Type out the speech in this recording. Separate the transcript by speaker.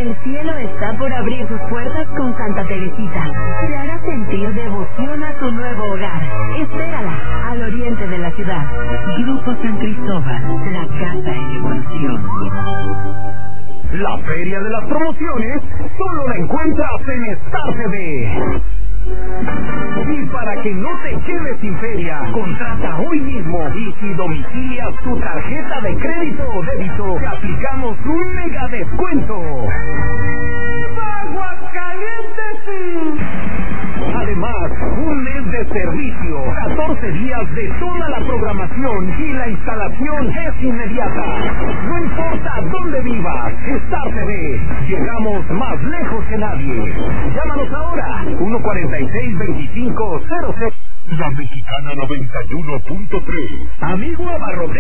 Speaker 1: El cielo está por abrir sus puertas con Santa Teresita. Te hará sentir devoción a tu nuevo hogar. Espérala, al oriente de la ciudad. Grupo San Cristóbal, la casa en evolución.
Speaker 2: La feria de las promociones solo la encuentras en Star TV. Y para que no te quedes sin feria, contrata hoy mismo y si domicilias tu tarjeta de crédito o débito, te aplicamos un mega descuento. ¡Aguascalientes! Además, un mes de servicio, 14 días de toda la programación y la instalación es inmediata. No importa dónde vivas, Star TV, llegamos más lejos que nadie. Llámanos ahora, 146-2500.
Speaker 3: La Mexicana 91.3.
Speaker 2: Amigo abarrote.